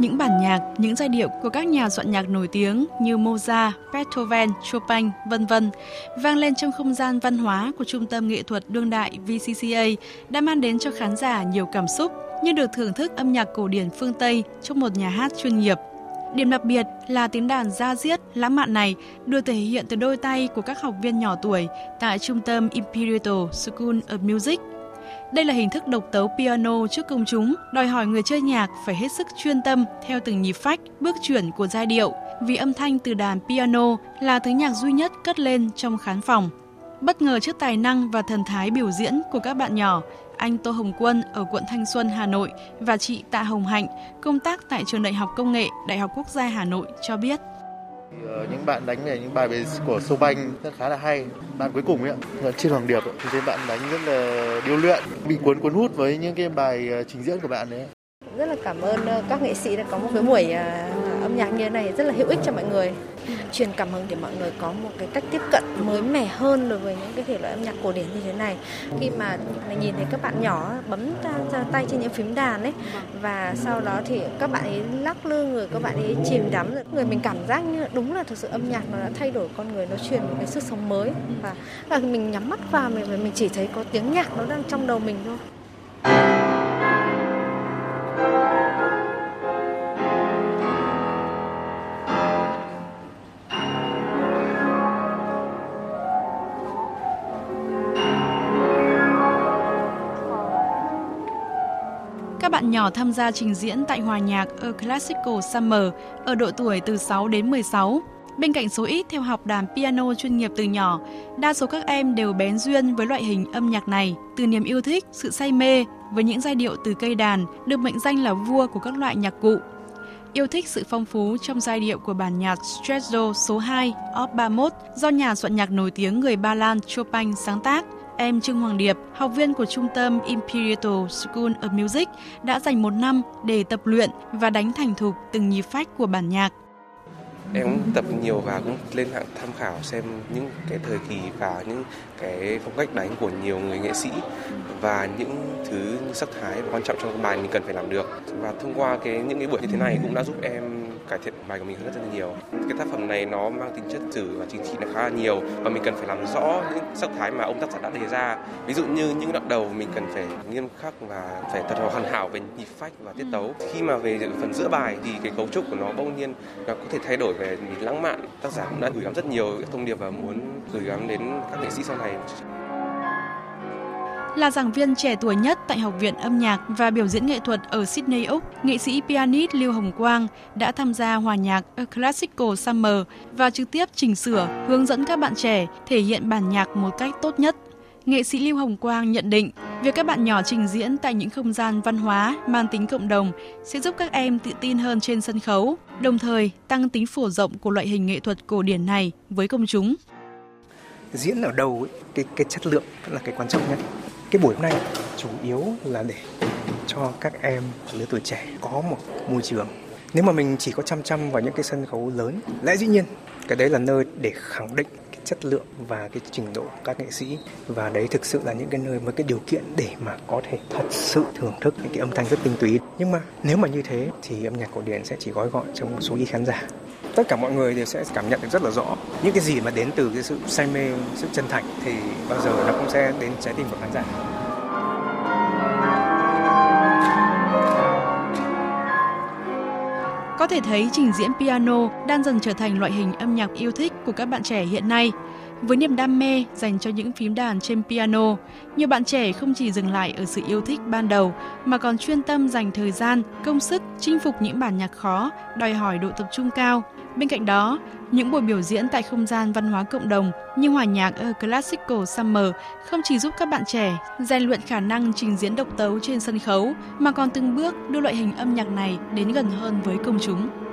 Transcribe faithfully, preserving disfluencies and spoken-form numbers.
những bản nhạc, những giai điệu của các nhà soạn nhạc nổi tiếng như Mozart, Beethoven, Chopin, vân vân vang lên trong không gian văn hóa của Trung tâm Nghệ thuật Đương đại vê xê xê a đã mang đến cho khán giả nhiều cảm xúc như được thưởng thức âm nhạc cổ điển phương Tây trong một nhà hát chuyên nghiệp. Điểm đặc biệt là tiếng đàn da diết, lãng mạn này được thể hiện từ đôi tay của các học viên nhỏ tuổi tại trung tâm Imperial School of Music. Đây là hình thức độc tấu piano trước công chúng, đòi hỏi người chơi nhạc phải hết sức chuyên tâm theo từng nhịp phách, bước chuyển của giai điệu, vì âm thanh từ đàn piano là thứ nhạc duy nhất cất lên trong khán phòng. Bất ngờ trước tài năng và thần thái biểu diễn của các bạn nhỏ, anh Tô Hồng Quân ở quận Thanh Xuân, Hà Nội và chị Tạ Hồng Hạnh, công tác tại Trường Đại học Công nghệ Đại học Quốc gia Hà Nội cho biết. Những bạn đánh về những bài của Chopin rất khá là hay. Bạn cuối cùng ấy, trên Hoàng Điệp thì thấy bạn đánh rất là điêu luyện, bị cuốn cuốn hút với những cái bài trình diễn của bạn ấy. Rất là cảm ơn các nghệ sĩ đã có một cái buổi âm nhạc như thế này rất là hữu ích cho mọi người, truyền cảm hứng để mọi người có một cái cách tiếp cận mới mẻ hơn đối với những cái thể loại âm nhạc cổ điển như thế này. Khi mà mình nhìn thấy các bạn nhỏ bấm tay trên những phím đàn ấy, và sau đó thì các bạn ấy lắc lư người, các bạn ấy chìm đắm rồi, người mình cảm giác như đúng là thực sự âm nhạc nó đã thay đổi con người, nó truyền một cái sức sống mới, và là mình nhắm mắt vào mình mình chỉ thấy có tiếng nhạc nó đang trong đầu mình thôi. Các bạn nhỏ tham gia trình diễn tại hòa nhạc A Classical Summer ở độ tuổi từ sáu đến mười sáu. Bên cạnh số ít theo học đàn piano chuyên nghiệp từ nhỏ, đa số các em đều bén duyên với loại hình âm nhạc này từ niềm yêu thích, sự say mê với những giai điệu từ cây đàn được mệnh danh là vua của các loại nhạc cụ. Yêu thích sự phong phú trong giai điệu của bản nhạc Scherzo số hai op ba mươi mốt do nhà soạn nhạc nổi tiếng người Ba Lan Chopin sáng tác. Em Trương Hoàng Điệp, học viên của trung tâm Imperial School of Music, đã dành một năm để tập luyện và đánh thành thục từng nhịp phách của bản nhạc. Em cũng tập nhiều và cũng lên hạng tham khảo xem những cái thời kỳ và những cái phong cách đánh của nhiều người nghệ sĩ và những thứ sắc thái và quan trọng trong bài mình cần phải làm được. Và thông qua cái những cái buổi như thế này cũng đã giúp em cải thiện bài của mình rất là nhiều. Cái tác phẩm này nó mang tính chất sử và chính trị là khá là nhiều và mình cần phải làm rõ những sắc thái mà ông tác giả đã đề ra. Ví dụ như những đoạn đầu mình cần phải nghiêm khắc và phải thật hoàn hảo về nhịp phách và tiết tấu. Khi mà về phần giữa bài thì cái cấu trúc của nó bỗng nhiên nó có thể thay đổi về lãng mạn. Tác giả cũng đã gửi gắm rất nhiều thông điệp và muốn gửi gắm đến các nghệ sĩ sau này. Là giảng viên trẻ tuổi nhất tại Học viện Âm nhạc và Biểu diễn nghệ thuật ở Sydney, Úc, nghệ sĩ pianist Lưu Hồng Quang đã tham gia hòa nhạc A Classical Summer và trực tiếp chỉnh sửa, hướng dẫn các bạn trẻ thể hiện bản nhạc một cách tốt nhất. Nghệ sĩ Lưu Hồng Quang nhận định, việc các bạn nhỏ trình diễn tại những không gian văn hóa mang tính cộng đồng sẽ giúp các em tự tin hơn trên sân khấu, đồng thời tăng tính phổ rộng của loại hình nghệ thuật cổ điển này với công chúng. Diễn ở đâu ấy, cái, cái chất lượng vẫn là cái quan trọng nhất. Cái buổi hôm nay chủ yếu là để cho các em lứa tuổi trẻ có một môi trường. Nếu mà mình chỉ có chăm chăm vào những cái sân khấu lớn, lẽ dĩ nhiên cái đấy là nơi để khẳng định cái chất lượng và cái trình độ của các nghệ sĩ, và đấy thực sự là những cái nơi với cái điều kiện để mà có thể thật sự thưởng thức những cái âm thanh rất tinh túy. Nhưng mà nếu mà như thế thì âm nhạc cổ điển sẽ chỉ gói gọn trong một số ít khán giả. Tất cả mọi người đều sẽ cảm nhận được rất là rõ những cái gì mà đến từ cái sự say mê, sự chân thành thì bao giờ nó cũng sẽ đến trái tim của khán giả. Có thể thấy trình diễn piano đang dần trở thành loại hình âm nhạc yêu thích của các bạn trẻ hiện nay. Với niềm đam mê dành cho những phím đàn trên piano, nhiều bạn trẻ không chỉ dừng lại ở sự yêu thích ban đầu mà còn chuyên tâm dành thời gian, công sức chinh phục những bản nhạc khó, đòi hỏi độ tập trung cao. Bên cạnh đó, những buổi biểu diễn tại không gian văn hóa cộng đồng như hòa nhạc A Classical Summer không chỉ giúp các bạn trẻ rèn luyện khả năng trình diễn độc tấu trên sân khấu mà còn từng bước đưa loại hình âm nhạc này đến gần hơn với công chúng.